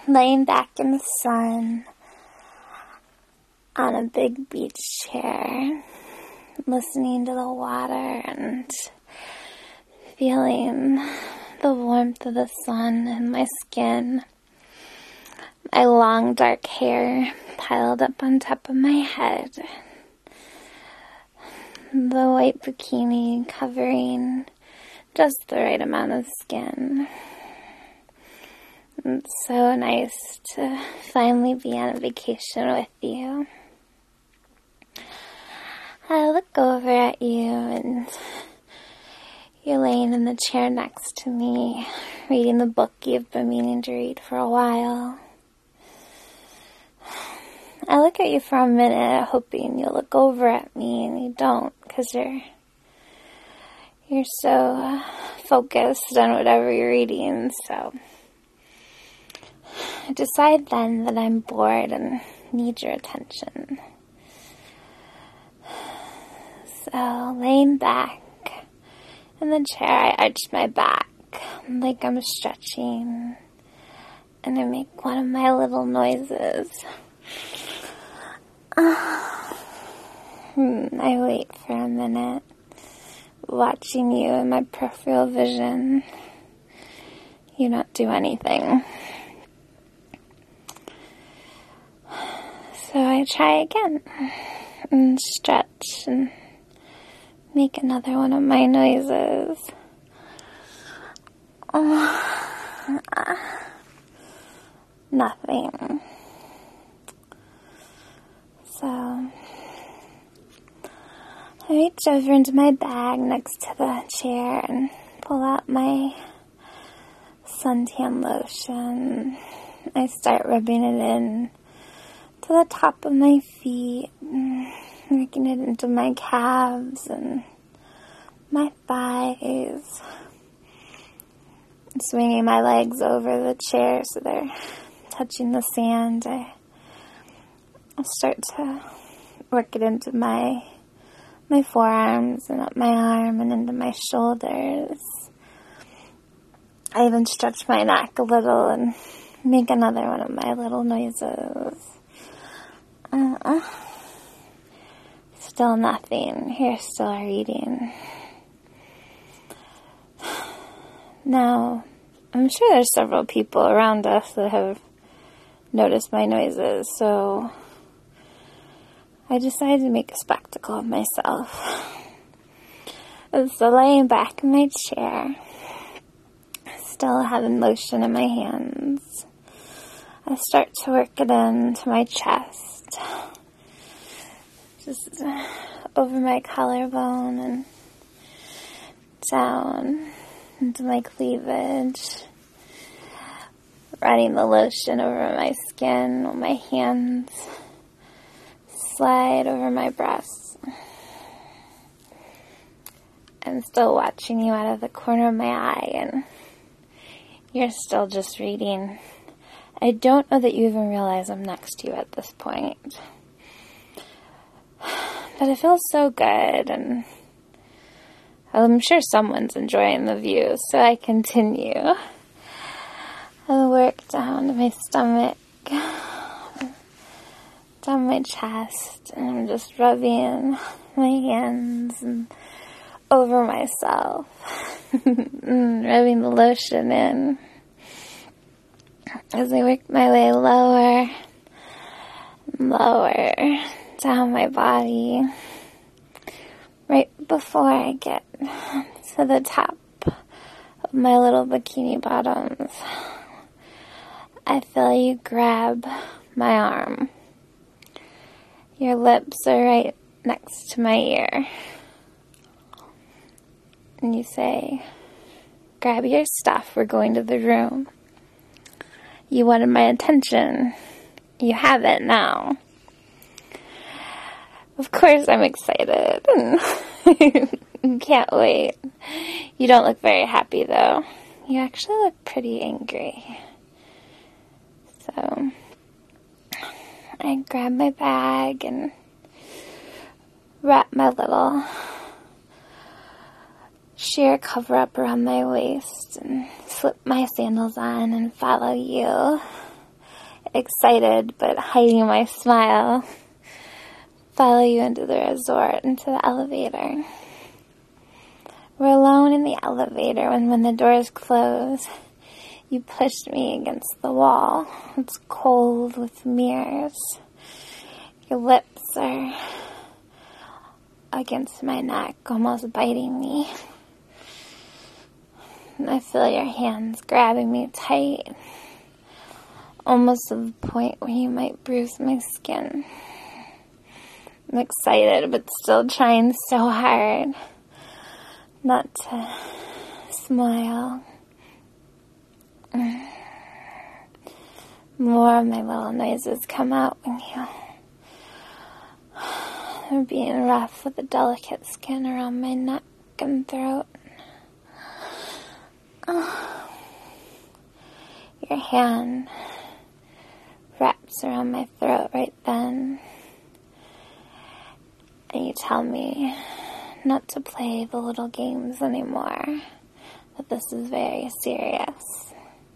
laying back in the sun on a big beach chair, listening to the water and feeling the warmth of the sun in my skin. My long dark hair piled up on top of my head. The white bikini covering just the right amount of skin. It's so nice to finally be on a vacation with you. I look over at you and you're laying in the chair next to me, reading the book you've been meaning to read for a while. I look at you for a minute, hoping you'll look over at me, and you don't, because you're so focused on whatever you're reading, so I decide then that I'm bored and need your attention. So, laying back in the chair, I arch my back, like I'm stretching, and I make one of my little noises. I wait for a minute, watching you in my peripheral vision. You don't do anything. So I try again, and stretch, and make another one of my noises. Nothing. So, I reach over into my bag next to the chair and pull out my suntan lotion. I start rubbing it in to the top of my feet, making it into my calves and my thighs. Swinging my legs over the chair so they're touching the sand. I'll start to work it into my forearms and up my arm and into my shoulders. I even stretch my neck a little and make another one of my little noises. Still nothing. You're still reading. Now, I'm sure there's several people around us that have noticed my noises, so I decided to make a spectacle of myself. So laying back in my chair, still having lotion in my hands, I start to work it into my chest, just over my collarbone and down into my cleavage, running the lotion over my skin while my hands slide over my breasts. I'm still watching you out of the corner of my eye, and you're still just reading. I don't know that you even realize I'm next to you at this point. But it feels so good, and I'm sure someone's enjoying the view, so I continue. I work down to my stomach, down my chest, and I'm just rubbing my hands and over myself, rubbing the lotion in as I work my way lower and lower down my body, right before I get to the top of my little bikini bottoms. I feel you grab my arm. Your lips are right next to my ear. And you say, "Grab your stuff, we're going to the room. You wanted my attention. You have it now." Of course I'm excited and can't wait. You don't look very happy though. You actually look pretty angry. So I grab my bag and wrap my little sheer cover up around my waist and slip my sandals on and follow you excited but hiding my smile, follow you into the resort, into the elevator. We're alone in the elevator when the doors close. You pushed me against the wall. It's cold with mirrors. Your lips are against my neck, almost biting me. And I feel your hands grabbing me tight, almost to the point where you might bruise my skin. I'm excited, but still trying so hard not to smile. More of my little noises come out when you're being rough with the delicate skin around my neck and throat. Your hand wraps around my throat right then, and you tell me not to play the little games anymore, that this is very serious.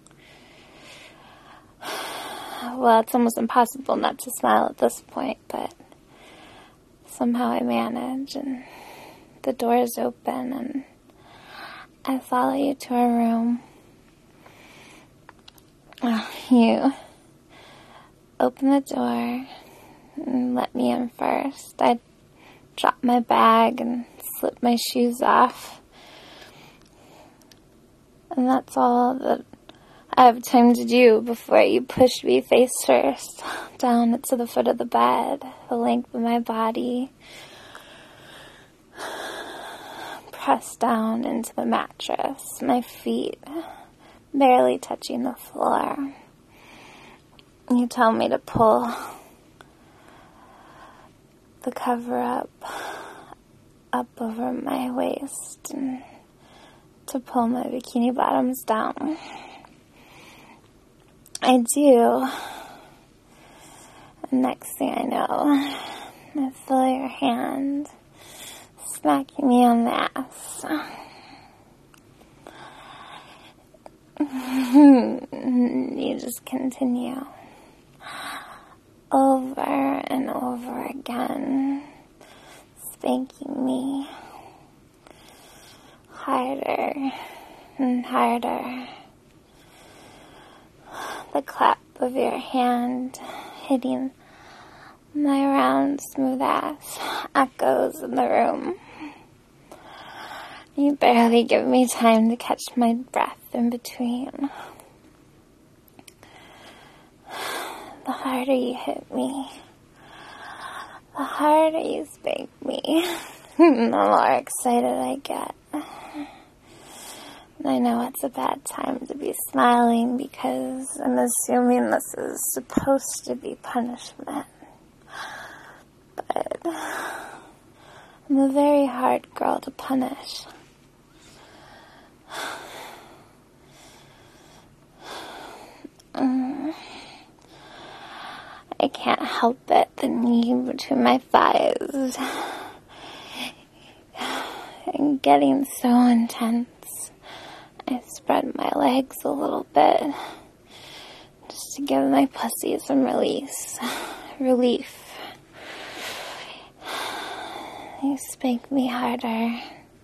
Well, it's almost impossible not to smile at this point, but somehow I manage, and the doors open, and I follow you to our room. You open the door and let me in first. I drop my bag and slip my shoes off. And that's all that I have time to do before you push me face first down to the foot of the bed, the length of my body, pressed down into the mattress, my feet barely touching the floor. You tell me to pull the cover up over my waist and to pull my bikini bottoms down. I do. And next thing I know, I feel your hand smacking me on the ass. You just continue over and over again, spanking me harder and harder. The clap of your hand hitting my round, smooth ass echoes in the room. You barely give me time to catch my breath in between. The harder you hit me, the harder you spank me, the more excited I get. And I know it's a bad time to be smiling because I'm assuming this is supposed to be punishment. But I'm a very hard girl to punish. I can't help it, the knee between my thighs and getting so intense. I spread my legs a little bit just to give my pussy some relief. You spank me harder,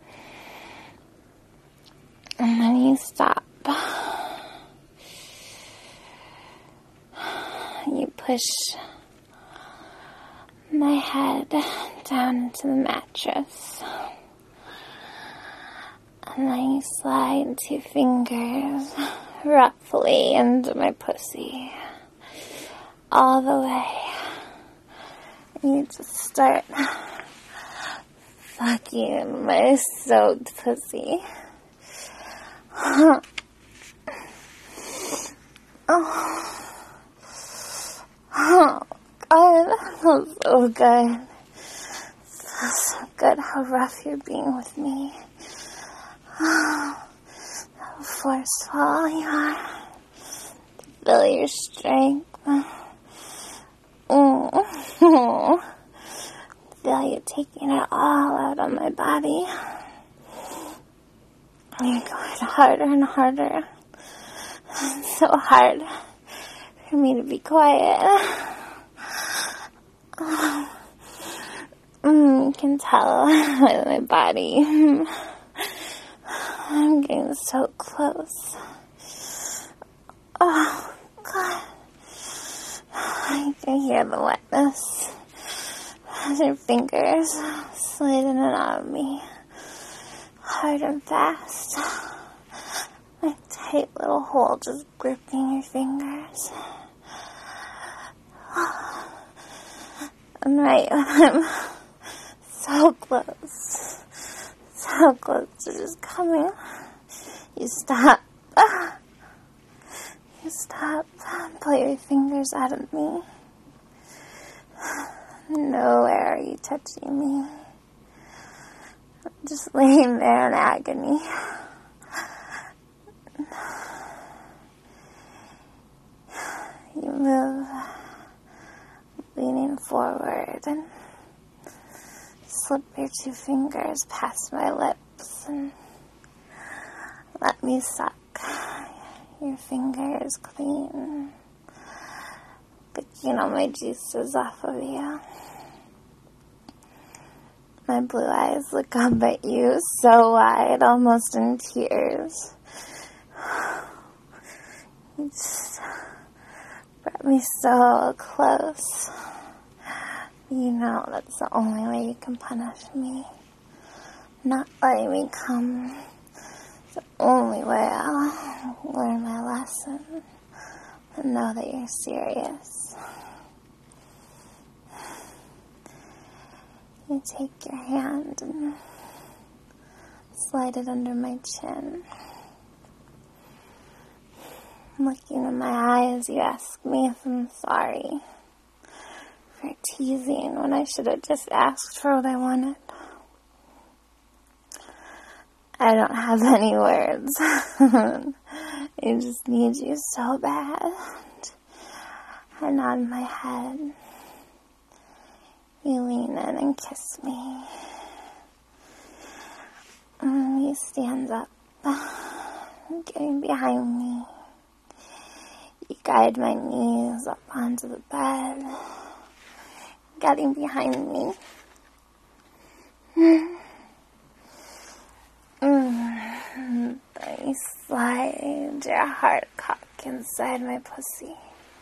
and then you stop. You push my head down into the mattress, and then you slide 2 fingers roughly into my pussy, all the way. And you just start fucking my soaked pussy. Oh, God, that feels so good. It feels so good how rough you're being with me. How forceful you are. Feel your strength. Feel you taking it all out of my body. You're going harder and harder. So hard. for me to be quiet. You can tell by my body. I'm getting so close. Oh, God. I can hear the wetness as your fingers slid in and out of me, hard and fast. A tight little hole just gripping your fingers. And right when I'm so close to just coming, you stop. You stop, pull your fingers out of me. Nowhere are you touching me. I'm just laying there in agony. You move, leaning forward, and slip your 2 fingers past my lips and let me suck your fingers clean, picking all my juices off of you. My blue eyes look up at you so wide, almost in tears. You just brought me so close. You know that's the only way you can punish me. Not letting me come. It's the only way I'll learn my lesson and know that you're serious. You take your hand and slide it under my chin. Looking in my eyes, you ask me if I'm sorry for teasing when I should have just asked for what I wanted. I don't have any words. I just need you so bad. I nod my head. You lean in and kiss me. You stand up, getting behind me. You guide my knees up onto the bed, getting behind me. Then you slide your hard cock inside my pussy.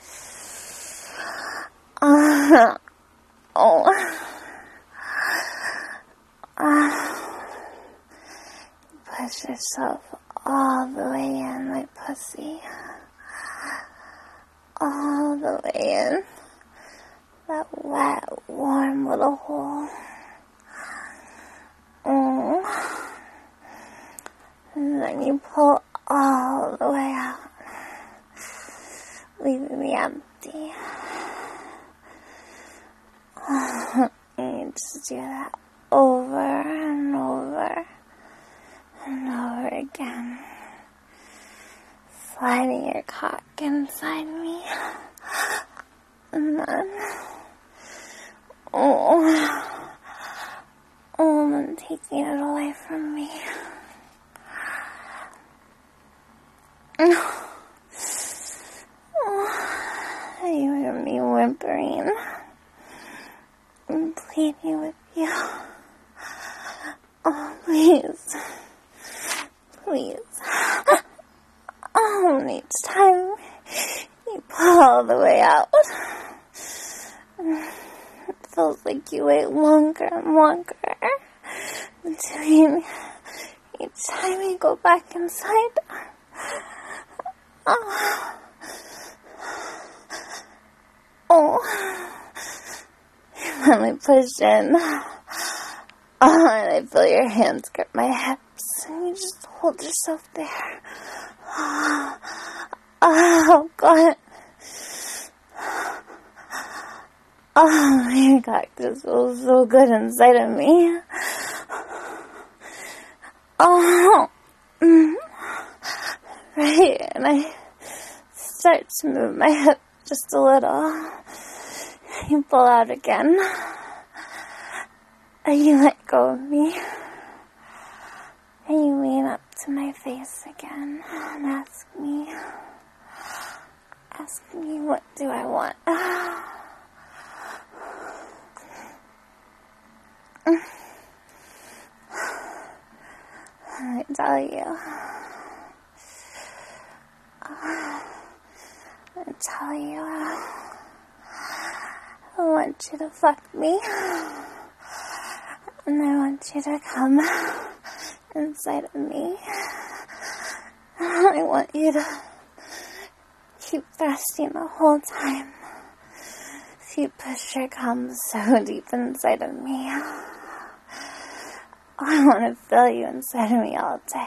Push yourself all the way in my pussy. All the way in. That wet, warm little hole. And then you pull all the way out, leaving me empty. And you just do that over and over and over again. Sliding your cock inside me. And then, and then taking it away from me. You hear me whimpering and pleading with you. Oh, please. Please. And each time you pull all the way out, it feels like you wait longer and longer between each time you go back inside. Then we push in. And I feel your hands grip my hips, and you just hold yourself there. Oh, God. Oh, your cock just feels so good inside of me. Right, and I start to move my hip just a little. You pull out again. And you let go of me. And you lean up to my face again and ask me ask me, what do I want? I tell you. I want you to fuck me. And I want you to come inside of me. I want you to keep thrusting the whole time. You push your cum so deep inside of me. I want to feel you inside of me all day.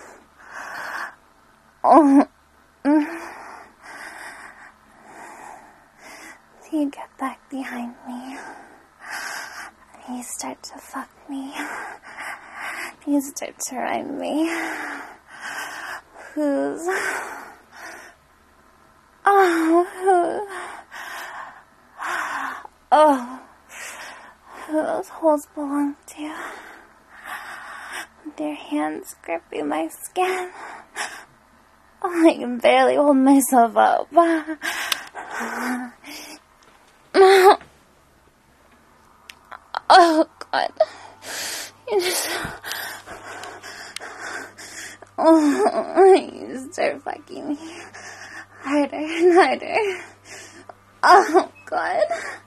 You get back behind me. You start to fuck me. You start to ride me. Whose those holes belong to you. With your hands gripping my skin. I can barely hold myself up. Oh, God. You just... you start fucking me. Harder and harder. Oh, God.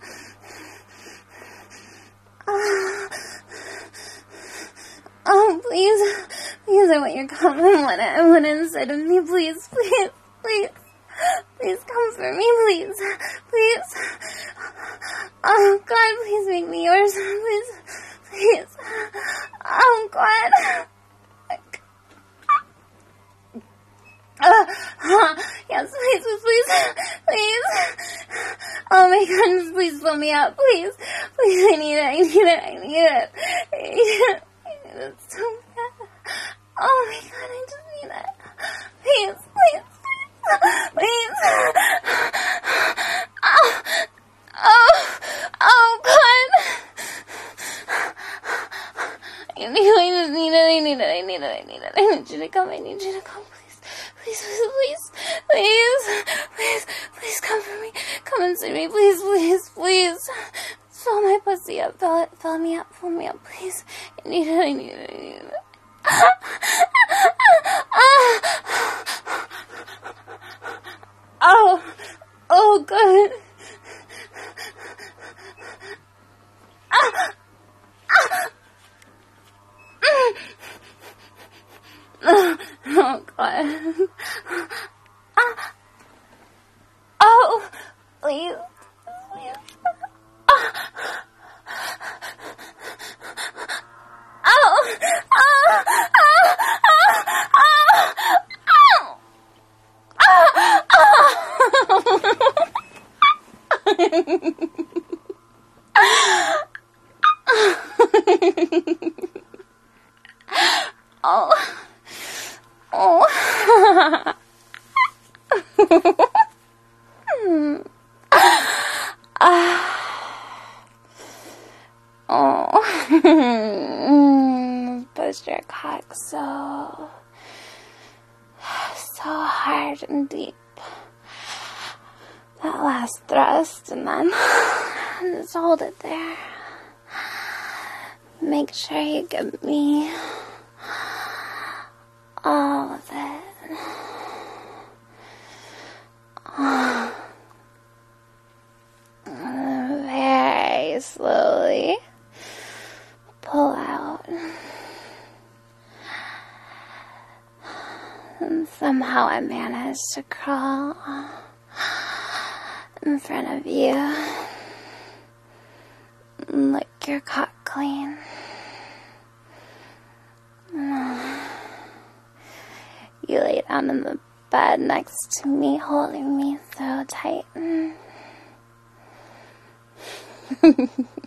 Oh, please. Please, I want your cum. I want it inside of me. Please, please, please. Please come for me, please. Please. Oh, God, please make me yours. Please. Please. Oh, God. Yes, please, please, please. Oh, my God, please fill me up, please. Please, I need it. It's so bad. Oh, my God, I just need it. Please, please. Please. Oh, God. I need it. I need you to come, please come for me. Come and see me, please. Fill my pussy up, fill me up, please. I need it. Oh, God. Oh, God. Oh, please. Push your cock so hard and deep. That last thrust, and then just hold it there. Make sure you give me all of it. Very slowly pull out. And somehow I managed to crawl in front of you and lick your cock clean. You lay down in the bed next to me, holding me so tight.